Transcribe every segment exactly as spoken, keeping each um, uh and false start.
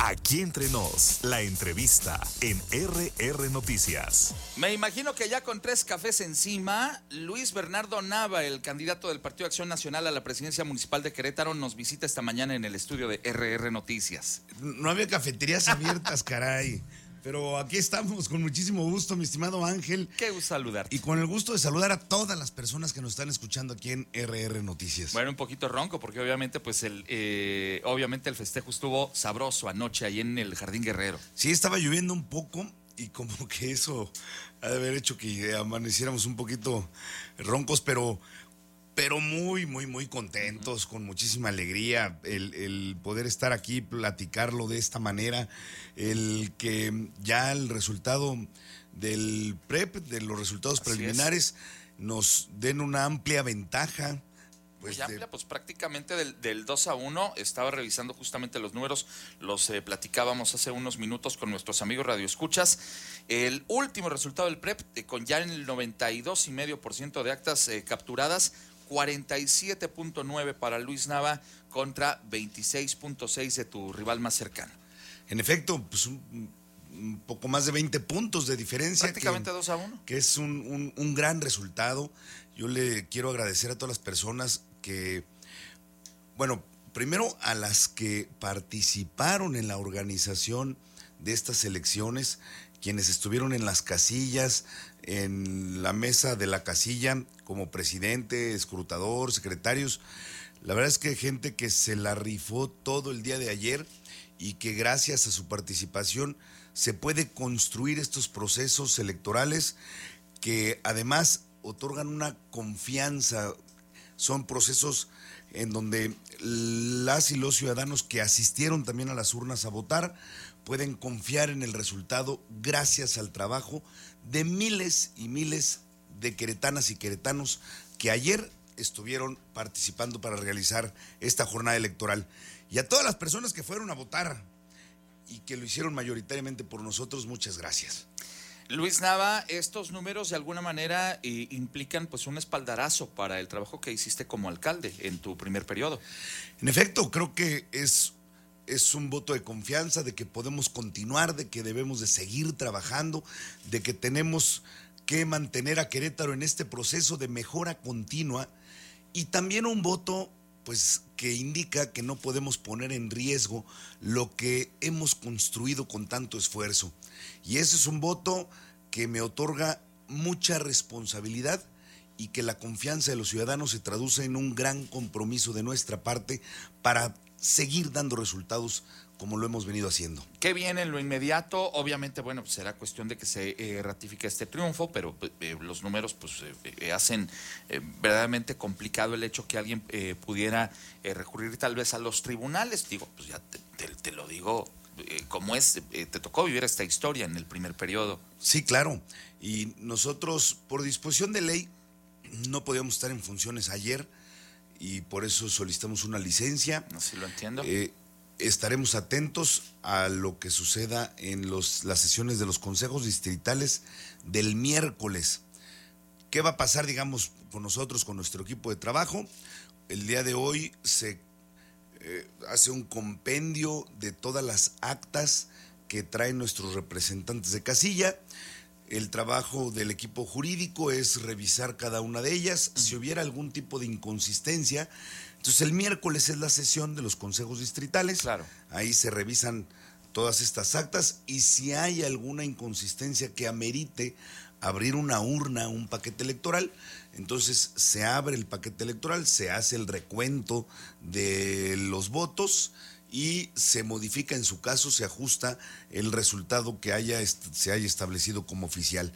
Aquí entre nos, la entrevista en R R Noticias. Me imagino que ya con tres cafés encima, Luis Bernardo Nava, el candidato del Partido Acción Nacional a la presidencia municipal de Querétaro, nos visita esta mañana en el estudio de R R Noticias. No había cafeterías abiertas, caray. Pero aquí estamos con muchísimo gusto, mi estimado Ángel. Qué gusto saludarte. Y con el gusto de saludar a todas las personas que nos están escuchando aquí en R R Noticias. Bueno, un poquito ronco porque obviamente pues el eh, obviamente el festejo estuvo sabroso anoche ahí en el Jardín Guerrero. Sí, estaba lloviendo un poco y como que eso ha de haber hecho que amaneciéramos un poquito roncos, pero... pero muy, muy, muy contentos, con muchísima alegría, el, el poder estar aquí, platicarlo de esta manera, el que ya el resultado del P R E P, de los resultados Así preliminares, es. nos den una amplia ventaja. Pues Pues amplia, de... pues prácticamente del, del dos a uno, estaba revisando justamente los números, los eh, platicábamos hace unos minutos con nuestros amigos radioescuchas. El último resultado del P R E P, eh, con ya en el noventa y dos coma cinco por ciento de actas eh, capturadas, cuarenta y siete punto nueve para Luis Nava contra veintiséis punto seis de tu rival más cercano. En efecto, pues un, un poco más de veinte puntos de diferencia. Prácticamente dos a uno. Que es un, un, un gran resultado. Yo le quiero agradecer a todas las personas que, bueno, primero a las que participaron en la organización de estas elecciones, quienes estuvieron en las casillas, en la mesa de la casilla, como presidente, escrutador, secretarios. La verdad es que gente que se la rifó todo el día de ayer y que gracias a su participación se puede construir estos procesos electorales que además otorgan una confianza. Son procesos en donde las y los ciudadanos que asistieron también a las urnas a votar pueden confiar en el resultado gracias al trabajo de miles y miles de queretanas y queretanos que ayer estuvieron participando para realizar esta jornada electoral. Y a todas las personas que fueron a votar y que lo hicieron mayoritariamente por nosotros, muchas gracias. Luis Nava, estos números de alguna manera eh, implican pues un espaldarazo para el trabajo que hiciste como alcalde en tu primer periodo. En efecto, creo que es, es un voto de confianza, de que podemos continuar, de que debemos de seguir trabajando, de que tenemos que mantener a Querétaro en este proceso de mejora continua, y también un voto pues que indica que no podemos poner en riesgo lo que hemos construido con tanto esfuerzo. Y ese es un voto que me otorga mucha responsabilidad y que la confianza de los ciudadanos se traduce en un gran compromiso de nuestra parte para seguir dando resultados como lo hemos venido haciendo. ¿Qué viene en lo inmediato? Obviamente, bueno, pues será cuestión de que se eh, ratifique este triunfo, pero eh, los números pues eh, hacen eh, verdaderamente complicado el hecho que alguien eh, pudiera eh, recurrir tal vez a los tribunales. Digo, pues ya te, te, te lo digo eh, como es, eh, te tocó vivir esta historia en el primer periodo. Sí, claro, y nosotros por disposición de ley no podíamos estar en funciones ayer y por eso solicitamos una licencia. Así lo entiendo. Eh, Estaremos atentos a lo que suceda en los, las sesiones de los consejos distritales del miércoles. ¿Qué va a pasar, digamos, con nosotros, con nuestro equipo de trabajo? El día de hoy se eh, hace un compendio de todas las actas que traen nuestros representantes de casilla. El trabajo del equipo jurídico es revisar cada una de ellas. Si hubiera algún tipo de inconsistencia, entonces el miércoles es la sesión de los consejos distritales. Claro. Ahí se revisan todas estas actas y si hay alguna inconsistencia que amerite abrir una urna, un paquete electoral, entonces se abre el paquete electoral, se hace el recuento de los votos y se modifica, en su caso se ajusta el resultado que haya se haya establecido como oficial.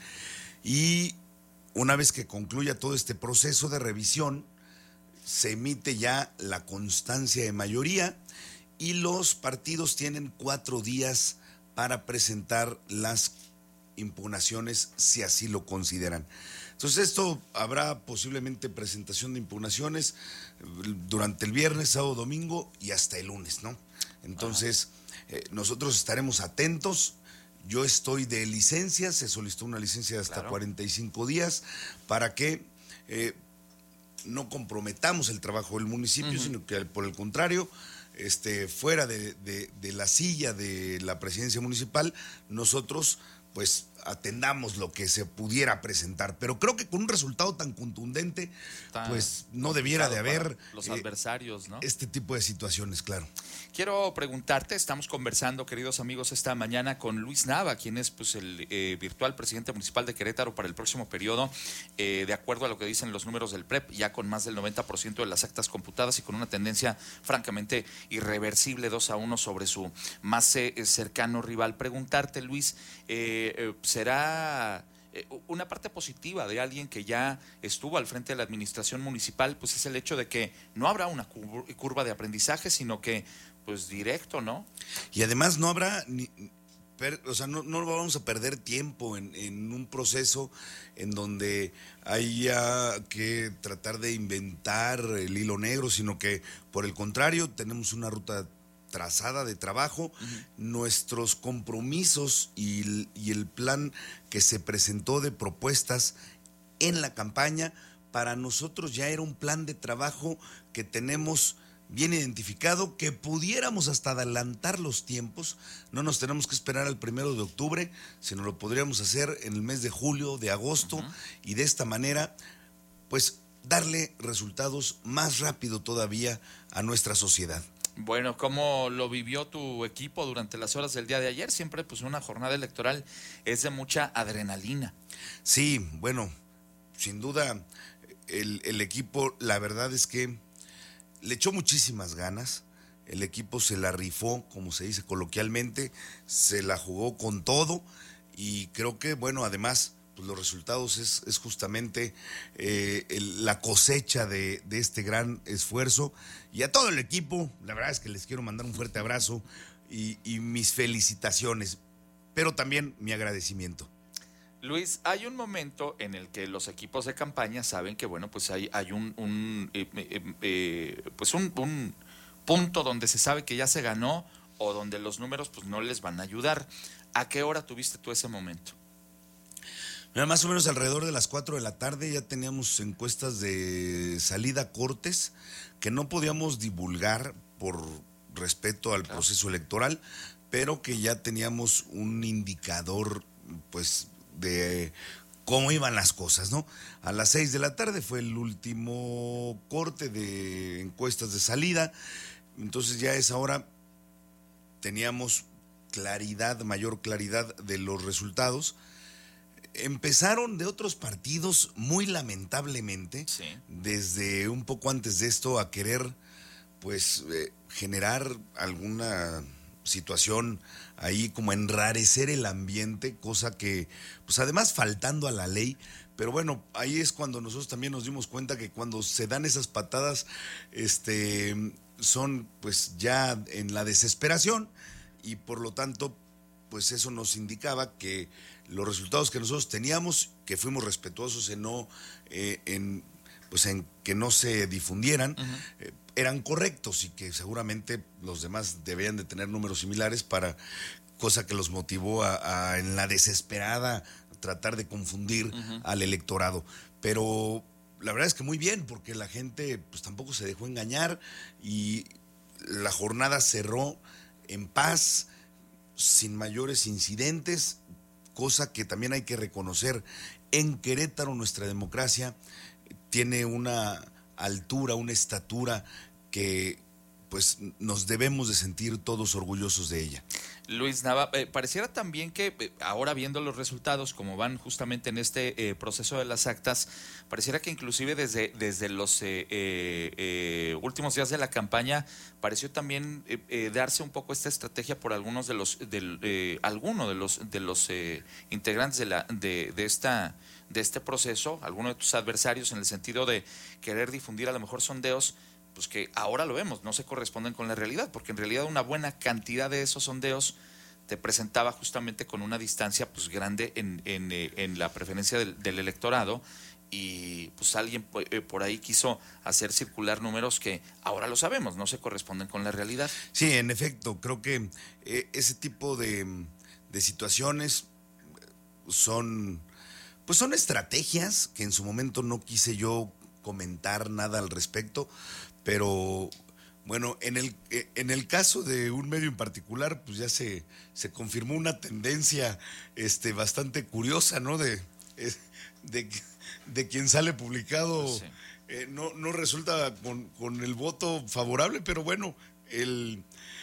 Y una vez que concluya todo este proceso de revisión, se emite ya la constancia de mayoría y los partidos tienen cuatro días para presentar las impugnaciones si así lo consideran. Entonces esto habrá posiblemente presentación de impugnaciones durante el viernes, sábado, domingo y hasta el lunes, ¿no? Entonces eh, nosotros estaremos atentos. Yo estoy de licencia, se solicitó una licencia de hasta claro. cuarenta y cinco días para que eh, no comprometamos el trabajo del municipio, uh-huh. sino que por el contrario este, fuera de, de, de la silla de la presidencia municipal, nosotros pues atendamos lo que se pudiera presentar. Pero creo que con un resultado tan contundente, Está pues no debiera de haber los eh, adversarios, ¿no? este tipo de situaciones, claro. Quiero preguntarte, estamos conversando, queridos amigos, esta mañana con Luis Nava, quien es pues el eh, virtual presidente municipal de Querétaro para el próximo periodo, eh, de acuerdo a lo que dicen los números del P R E P, ya con más del noventa por ciento de las actas computadas y con una tendencia francamente irreversible, dos a uno sobre su más eh, cercano rival. Preguntarte, Luis, eh, eh, ¿será una parte positiva de alguien que ya estuvo al frente de la administración municipal? Pues es el hecho de que no habrá una curva de aprendizaje, sino que pues directo, ¿no? Y además no habrá, ni, per, o sea, no, no vamos a perder tiempo en, en un proceso en donde haya que tratar de inventar el hilo negro, sino que por el contrario tenemos una ruta trazada de trabajo, uh-huh. Nuestros compromisos y, y el plan que se presentó de propuestas en la campaña, para nosotros ya era un plan de trabajo que tenemos bien identificado, que pudiéramos hasta adelantar los tiempos. No nos tenemos que esperar al primero de octubre, sino lo podríamos hacer en el mes de julio, de agosto, uh-huh. Y de esta manera, pues, darle resultados más rápido todavía a nuestra sociedad. Bueno, ¿cómo lo vivió tu equipo durante las horas del día de ayer? Siempre, pues, una jornada electoral es de mucha adrenalina. Sí, bueno, sin duda, el, el equipo, la verdad es que le echó muchísimas ganas. El equipo se la rifó, como se dice coloquialmente, se la jugó con todo, y creo que, bueno, además, pues los resultados es, es justamente eh, el, la cosecha de, de este gran esfuerzo. Y a todo el equipo, la verdad es que les quiero mandar un fuerte abrazo y, y mis felicitaciones, pero también mi agradecimiento. Luis, hay un momento en el que los equipos de campaña saben que, bueno, pues hay, hay un, un, eh, eh, eh, pues un, un punto donde se sabe que ya se ganó o donde los números pues no les van a ayudar. ¿A qué hora tuviste tú ese momento? Mira, más o menos alrededor de las cuatro de la tarde ya teníamos encuestas de salida a cortes que no podíamos divulgar por respeto al claro. proceso electoral, pero que ya teníamos un indicador, pues, de cómo iban las cosas, ¿no? A las seis de la tarde fue el último corte de encuestas de salida, entonces ya a esa hora teníamos claridad, mayor claridad de los resultados. Empezaron de otros partidos muy lamentablemente, sí. Desde un poco antes de esto, a querer pues eh, generar alguna situación ahí, como enrarecer el ambiente, cosa que pues además faltando a la ley. Pero bueno, ahí es cuando nosotros también nos dimos cuenta que cuando se dan esas patadas este, son pues ya en la desesperación, y por lo tanto pues eso nos indicaba que los resultados que nosotros teníamos, que fuimos respetuosos en no eh, en pues en que no se difundieran, uh-huh. eh, eran correctos, y que seguramente los demás debían de tener números similares, para cosa que los motivó a, a en la desesperada tratar de confundir uh-huh. al electorado. Pero la verdad es que muy bien, porque la gente pues tampoco se dejó engañar y la jornada cerró en paz, sin mayores incidentes, cosa que también hay que reconocer. En Querétaro nuestra democracia tiene una altura, una estatura que pues nos debemos de sentir todos orgullosos de ella. Luis Nava, eh, pareciera también que eh, ahora viendo los resultados, como van justamente en este eh, proceso de las actas, pareciera que inclusive desde, desde los eh, eh, eh, últimos días de la campaña pareció también eh, eh, darse un poco esta estrategia por algunos de los, de, eh, alguno de los, de los eh, integrantes de, la, de, de, esta, de este proceso, algunos de tus adversarios, en el sentido de querer difundir a lo mejor sondeos pues que ahora lo vemos, no se corresponden con la realidad, porque en realidad una buena cantidad de esos sondeos te presentaba justamente con una distancia pues grande en, en, en la preferencia del, del electorado, y pues alguien por ahí quiso hacer circular números que ahora lo sabemos, no se corresponden con la realidad. Sí, en efecto, creo que eh, ese tipo de, de situaciones son, pues son estrategias que en su momento no quise yo comentar nada al respecto, pero Bueno, en el, en el caso de un medio en particular, pues ya se, se confirmó una tendencia este, bastante curiosa, ¿no? De, de, de quien sale publicado, pues sí. eh, no, no resulta con, con el voto favorable, pero bueno, el...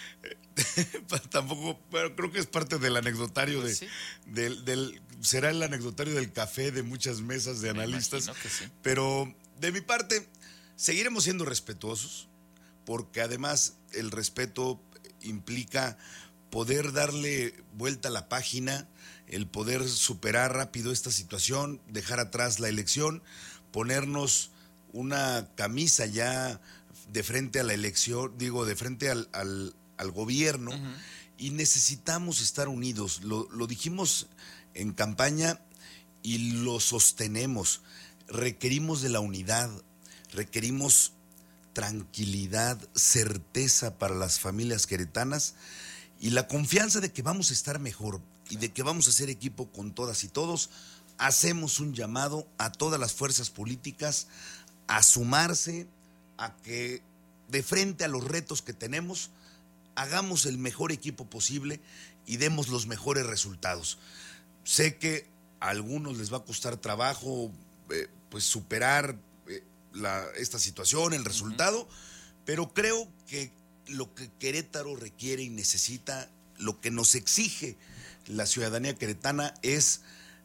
tampoco, bueno, creo que es parte del anecdotario de, sí. del, del, será el anecdotario del café de muchas mesas de Me analistas, que sí. Pero de mi parte seguiremos siendo respetuosos, porque además el respeto implica poder darle vuelta a la página, el poder superar rápido esta situación, dejar atrás la elección, ponernos una camisa ya de frente a la elección, digo, de frente al, al al gobierno, uh-huh. y necesitamos estar unidos. Lo, lo dijimos en campaña y lo sostenemos. Requerimos de la unidad, requerimos tranquilidad, certeza para las familias queretanas y la confianza de que vamos a estar mejor y de que vamos a ser equipo con todas y todos. Hacemos un llamado a todas las fuerzas políticas a sumarse, a que de frente a los retos que tenemos, hagamos el mejor equipo posible y demos los mejores resultados. Sé que a algunos les va a costar trabajo eh, pues superar eh, la, esta situación, el resultado, uh-huh. pero creo que lo que Querétaro requiere y necesita, lo que nos exige la ciudadanía queretana es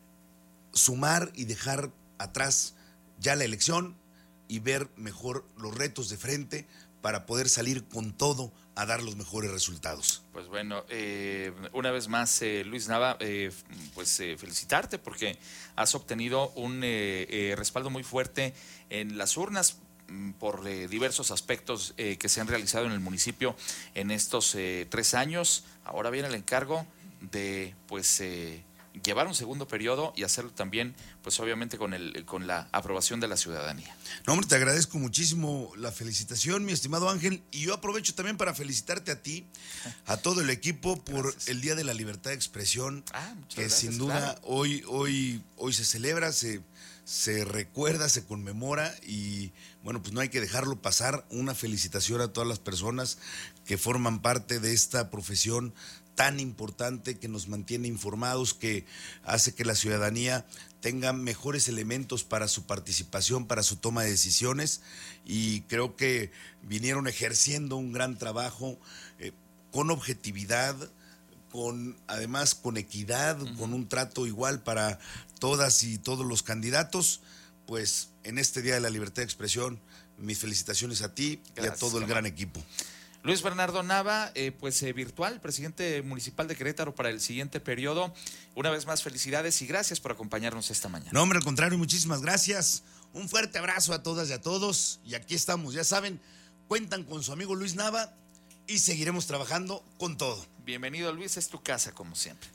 sumar y dejar atrás ya la elección y ver mejor los retos de frente para poder salir con todo a dar los mejores resultados. Pues bueno, eh, una vez más, eh, Luis Nava, eh, pues eh, felicitarte porque has obtenido un eh, eh, respaldo muy fuerte en las urnas por eh, diversos aspectos eh, que se han realizado en el municipio en estos eh, tres años. Ahora viene el encargo de, pues, eh, llevar un segundo periodo y hacerlo también, pues obviamente con el con la aprobación de la ciudadanía. No, hombre, te agradezco muchísimo la felicitación, mi estimado Ángel, y yo aprovecho también para felicitarte a ti, a todo el equipo por gracias. El Día de la Libertad de Expresión, ah, que gracias, sin duda claro. hoy hoy hoy se celebra, se se recuerda, se conmemora y bueno, pues no hay que dejarlo pasar. Una felicitación a todas las personas que forman parte de esta profesión tan importante, que nos mantiene informados, que hace que la ciudadanía tenga mejores elementos para su participación, para su toma de decisiones, y creo que vinieron ejerciendo un gran trabajo eh, con objetividad, con además con equidad, uh-huh. con un trato igual para todas y todos los candidatos. Pues en este Día de la Libertad de Expresión, mis felicitaciones a ti Gracias, y a todo el gran equipo. Luis Bernardo Nava, eh, pues eh, virtual, presidente municipal de Querétaro para el siguiente periodo. Una vez más, felicidades y gracias por acompañarnos esta mañana. No, hombre, al contrario, muchísimas gracias. Un fuerte abrazo a todas y a todos. Y aquí estamos, ya saben, cuentan con su amigo Luis Nava y seguiremos trabajando con todo. Bienvenido, Luis, es tu casa como siempre.